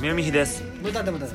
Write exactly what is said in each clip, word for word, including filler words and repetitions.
宮美です。 ブタでもです。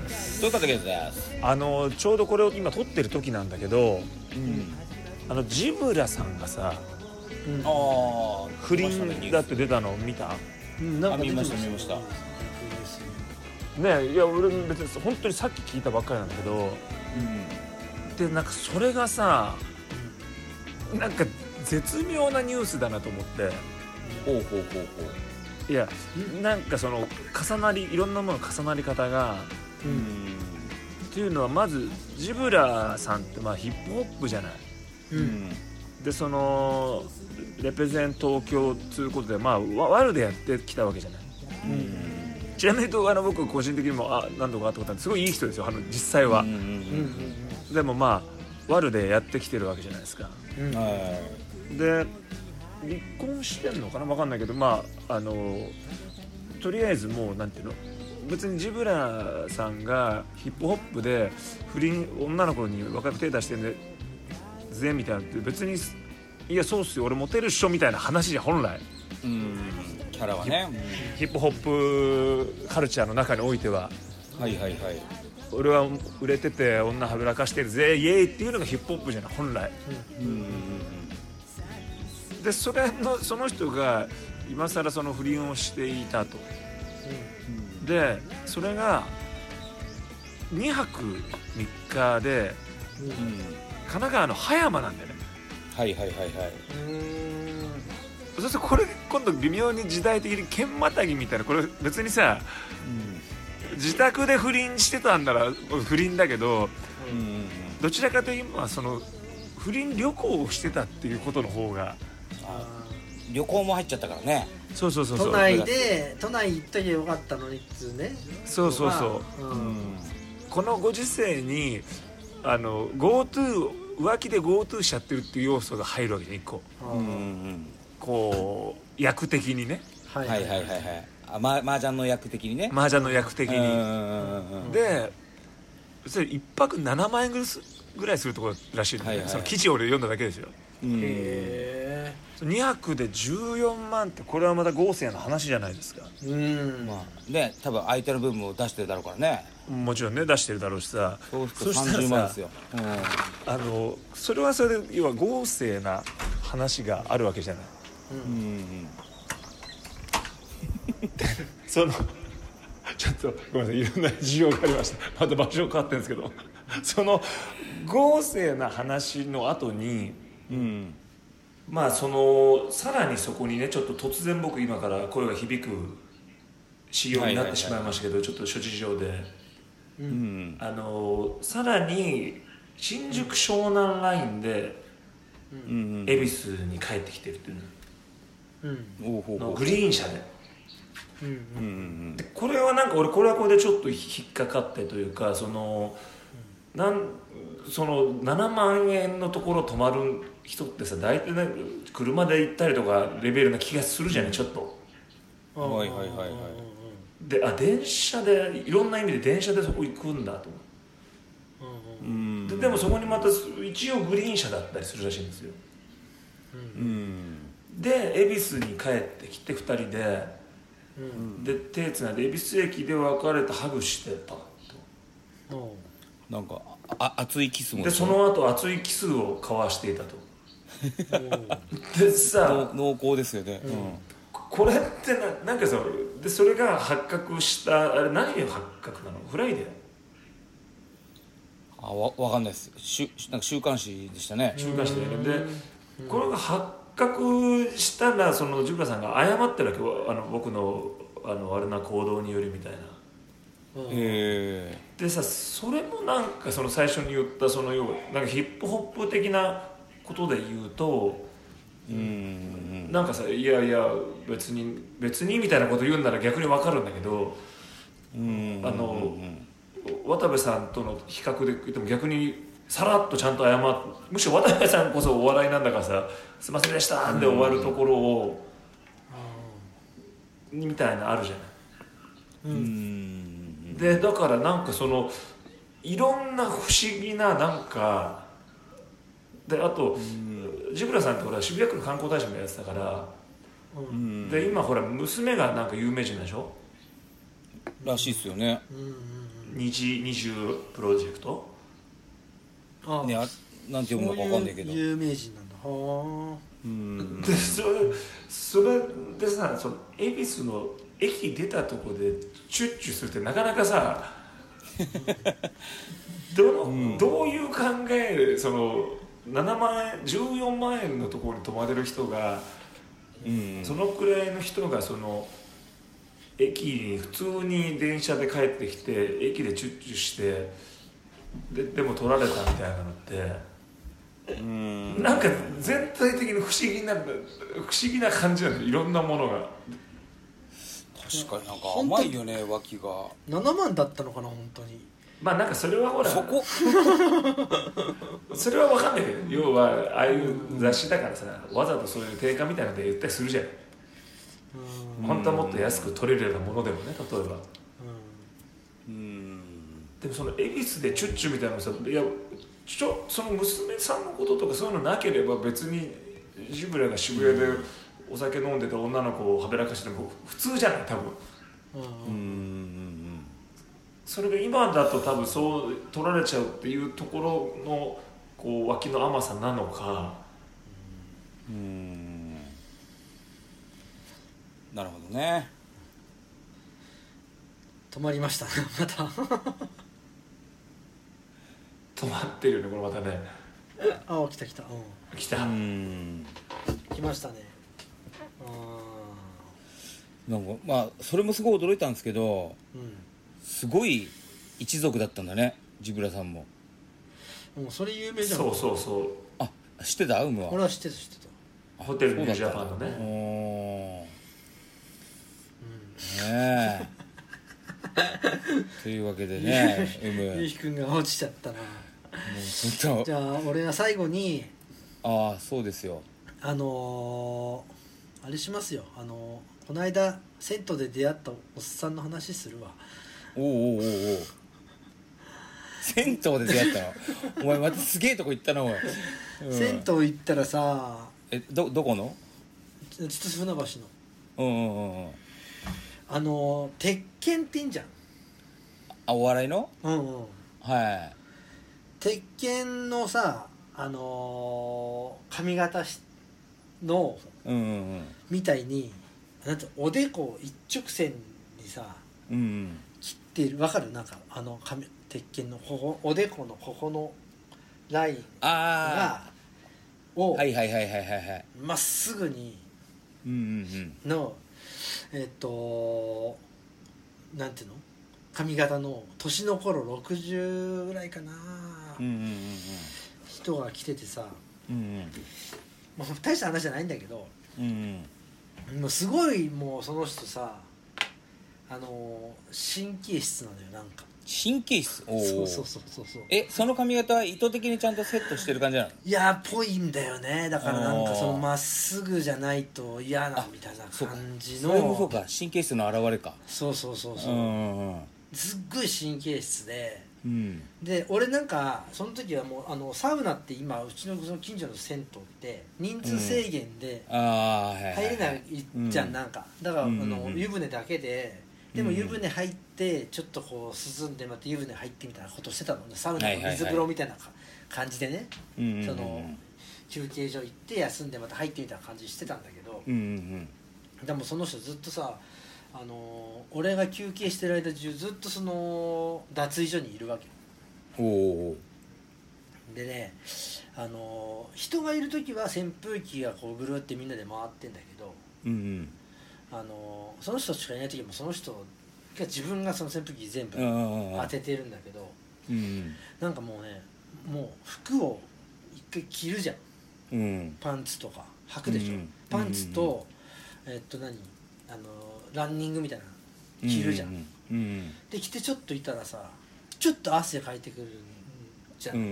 どうかだけです。 あのちょうどこれを今撮ってる時なんだけど、うん、あのジブラさんがさ、うん、あ不倫だって出たの見た？ うん、なんか見ました見ましたね。いや俺別に本当にさっき聞いたばっかりなんだけど、うん、でなんかそれがさ、なんか絶妙なニュースだなと思って。 ほうほうほうほう。 いやなんかその重なりいろんなもの重なり方が、うん、っていうのはまずジブラさんってまあヒップホップじゃない、うん、でそのレペゼン東京ということでまあワルでやってきたわけじゃない、うん、ちなみに言うとあの僕個人的にもあ何度か会ったことあってすごいいい人ですよあの実際は、うんうんうん、でもまあワルでやってきてるわけじゃないですか、うん、で離婚してんのかな分かんないけどまああのとりあえずもうなんていうの別にジブラさんがヒップホップで不倫女の子に若く手出してんでぜみたいなって別にいやそうっすよ俺モテるっしょみたいな話じゃ本来うんキャラはねヒップホップカルチャーの中においてははいはいはい俺は売れてて女はぶらかしてるぜイエーイっていうのがヒップホップじゃない本来うんうんでそれのその人が今更その不倫をしていたと、うん、でそれがにはくみっかで、うん、神奈川の葉山なんだよねはいはいはいはいそしてこれ今度微妙に時代的に剣またぎみたいなこれ別にさ、うん、自宅で不倫してたんなら不倫だけど、うん、どちらかというと今その不倫旅行をしてたっていうことの方が旅行も入っちゃったからねそうそうそうそう都内で都内行っときゃよかったのにっつうねそうそうそう、うん、このご時世にあの GoTo 浮気で GoTo しちゃってるっていう要素が入るわけでいっこ、うん、こう役的にねはいはいはいはいあマージャンの役的にねマージャンの役的にでそれいっぱくななまんえんぐらいするところらしいんで、はいはい、その記事を俺読んだだけですよ、うん、へーにはくでじゅうよんまんってこれはまた豪勢な話じゃないですかうんまあね多分相手の部分を出してるだろうからねもちろんね出してるだろうしさそうするとさんじゅうまんですよ、うん、 あのそれはそれで要は豪勢な話があるわけじゃない、うんうん、そのちょっとごめんなさいいろんな事情がありましたまた場所変わってるんですけどその豪勢な話の後に、うん、まあそのさらにそこにねちょっと突然僕今から声が響く仕様になってしまいましたけど、はいはいはい、ちょっと諸事情で、うん、あのさらに新宿湘南ラインで、うん、恵比寿に帰ってきてるっていうの、うん、のグリーン車で、うんうんうん、でこれはなんか俺これはこれでちょっと引っかかってというかそのなんそのななまんえんのところ泊まる人ってさ大体、ね、車で行ったりとかレベルな気がするじゃないちょっとはいはいはいはいであ電車でいろんな意味で電車でそこ行くんだと思う、うん、で, でもそこにまた一応グリーン車だったりするらしいんですよ、うん、で恵比寿に帰ってきてふたりで、うん、で手つないで恵比寿駅で別れてハグしてたと、 うん、なんかあ熱いキスもでその後熱いキスを交わしていたとでさ濃厚ですよね、うん、 これってな、なんかさでそれが発覚したあれ何が発覚なのフライデーあわ分かんないですしゅなんか週刊誌でしたね週刊誌でねでこれが発覚したらそのジブラさんが謝ってるわけあの僕のあのあれな行動によりみたいなへでさそれもなんかその最初に言ったその要はなんかヒップホップ的なことで言うとうんなんかさいやいや別に別にみたいなこと言うんなら逆に分かるんだけどうんあの渡部さんとの比較で言っても逆にさらっとちゃんと謝ってむしろ渡部さんこそお笑いなんだからさすいませんでしたで終わるところをみたいなあるじゃないうんでだからなんかそのいろんな不思議ななんかであとジブラさんってほら渋谷区の観光大使もやってたから、うん、で今ほら娘がなんか有名人でしょらしいっすよね。 うんうんうん日二重プロジェクト。 あね、あなんて読むのか分かんないけど。 そういう有名人なんだ。はうんでそれそれでさ、その恵比寿の駅出たとこでチュッチュするってなかなかさどの、うん、どういう考え、そのななまんえんじゅうよんまんえんのところに泊まれる人が、うん、そのくらいの人がその駅に普通に電車で帰ってきて駅でチュッチュしてで, でも取られたみたいなのってうんなんか全体的に不思議な不思議な感じなの、いろんなものが。 確かになんか甘いよね、脇が。 ななまんだったのかな本当に。 まあなんかそれはほらそこそれは分かんないけど、要はああいう雑誌だからさ、わざとそういう定価みたいなので言ったりするじゃん。うん本当はもっと安く取れるようなものでもね、例えば。うんうんでもその恵比寿でチュッチュみたいなのさ、いやちょその娘さんのこととかそういうのなければ別にジブラが渋谷でお酒飲んでた女の子をはべらかしても普通じゃない多分。うんうんそれが今だと多分そう取られちゃうっていうところのこう脇の甘さなのか。 うんなるほどね。 止まりましたねまた止まってるよねこれまたね。 あ来た来た、うん、 来たうん来ましたね。 あなんかまあそれもすごい驚いたんですけど、うん、すごい一族だったんだね、ジブラさんも。 もうそれ有名じゃん。 そうそうそう。 あ知ってた？ウムは俺は知ってた知ってた。ホテルニュージャパンのね。 おー、うん、ねえというわけでね、うむゆうひくんが落ちちゃったな。もう本当。 じゃあ俺は最後に、 ああそうですよ。 あのー、あれしますよ。あのー、この間銭湯で出会ったおっさんの話するわ。 おおおおお。銭湯で出会ったの？お前またすげえとこ行ったなおい。 うん、銭湯行ったらさ、 えどどこの？ 千歳船橋の。 うんうんうんうん。 あのー、鉄拳っていいんじゃん。 あお笑いの？ うんうん。 はい。 鉄拳のさ、あのー、髪型の、 うんうんうん、 みたいになんておでこを一直線にさ、うんうん、切ってる。わかる？なんかあの髪鉄拳のここおでこのここのラインがをはいはいはいはいはいはいまっすぐにの、うんうんうん、えっとなんていうの髪型の年の頃ろくじゅうぐらいかな、うんうんうんうん、人が来ててさ、うんうんまあ、大した話じゃないんだけど、うんうん、もうすごいもうその人さあの神経質なのよ。なんか神経質。おそうそうそうそうそう。 えその髪型は意図的にちゃんとセットしてる感じなの？ いやぽいんだよね。だからなんかそのまっすぐじゃないと嫌なみたいな感じの。 それもそうか、神経質の表れか。 そうそうそうそう、うんうん、すっごい神経質で、うん、で俺なんかその時はもうあのサウナって今うちのその近所の銭湯って人数制限で入れないじゃん、なんかだから、うん、あの湯船だけで。でも湯船入ってちょっとこう涼んでまた湯船入ってみたいなことしてたのね。サウナの水風呂みたいな感じでね、その休憩所行って休んでまた入ってみたいな感じしてたんだけど、うんうんうん、でもその人ずっとさ、あのー、俺が休憩してる間中ずっとその脱衣所にいるわけよ。おでね、あのー、人がいる時は扇風機がこうぐるってみんなで回ってんだけど、うんうんあのその人しかいない時もその人が自分がその扇風機全部当ててるんだけど、うん、なんかもうねもう服を一回着るじゃん、うん、パンツとか履くでしょ、うん、パンツと、うん、えー、っと何あのランニングみたいなの着るじゃん、うんうん、で着てちょっといたらさちょっと汗かいてくるじゃん、うんうんうん、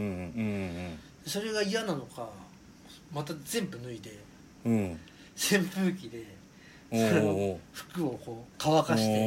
それが嫌なのかまた全部脱いで、うん、扇風機でその服をこう乾かして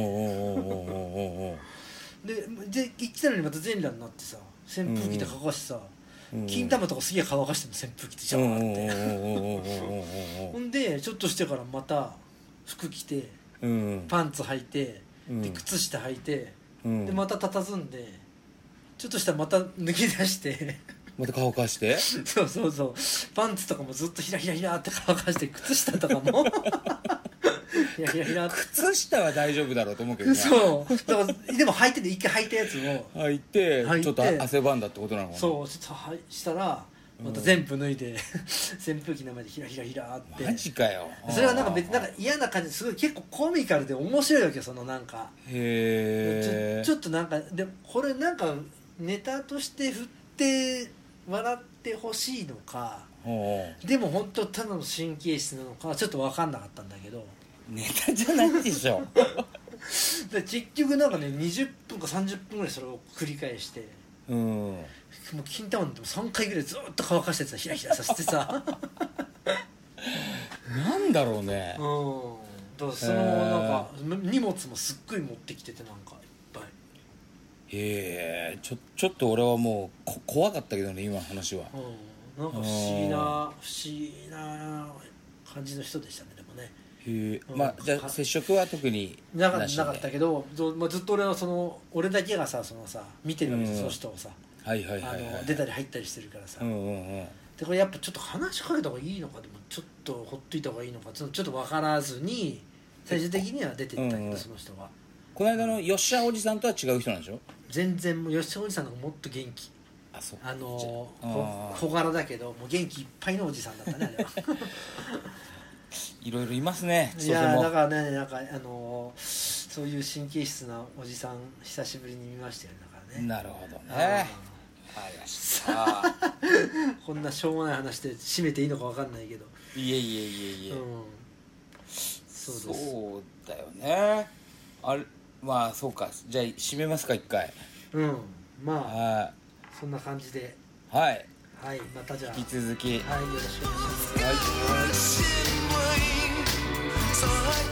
でで来たのにまた全裸になってさ扇風機で乾かしてさ、うん、金玉とかすげえ乾かしても扇風機でジャーってほんでちょっとしてからまた服着て、うん、パンツ履いてうん、で靴下履いて、うん、でまた佇んでちょっとしたらまた脱ぎ出してまた乾かしてそうそうそうパンツとかもずっとひらひらひらって乾かして靴下とかもひらひらひらって靴下は大丈夫だろうと思うけどねそうだからでも履いてて一回履いたやつを履いてちょっと汗ばんだってことなのかなそうちょっとしたらまた全部脱いで、うん、扇風機の前でひらひらひらってマジかよそれはなんか別になんか嫌な感じですごい結構コミカルで面白いわけよそのなんかへえち, ちょっとなんかでもこれなんかネタとして振って笑ってほしいのかでも本当ただの神経質なのかちょっと分かんなかったんだけどネタじゃないでしょで結局なんかねにじゅっぷんかさんじゅっぷんぐらいそれを繰り返してうんもう金玉でもさんかいぐらいずっと乾かしてさひらひらさせてさなんだろうねうんだからそのなんか荷物もすっごい持ってきててなんかいっぱいへえちょちょっと俺はもうこ怖かったけどね今の話は、 うん、なんか不思議な不思議な感じの人でしたねでもねへえ、うん、まあじゃあ接触は特になかったけど、まあ、ずっと俺はその俺だけがさそのさ見てるわけです、うん、その人をさはいはいはいはい、 あの出たり入ったりしてるからさ、 うんうんうん、 でこれやっぱちょっと話しかけた方がいいのかでもちょっとほっといた方がいいのかちょっと分からずに最終的には出ていったけど、うんうん、その人はこの間の吉田おじさんとは違う人なんでしょ全然もう吉田おじさんの方がもっと元気あそうあのー、小柄だけどもう元気いっぱいのおじさんだったねあれはいろいろいますねいやだからねなんかあのー、そういう神経質なおじさん久しぶりに見ましたよだからねなるほどねありましたこんなしょうもない話で締めていいのか分かんないけどいえいえいえいえ、うん、 そうですそうだよねあれまあそうかじゃあ締めますか一回うんまあ、 はい、 そんな感じではいはいまたじゃあ引き続きはいよろしくお願いします、はい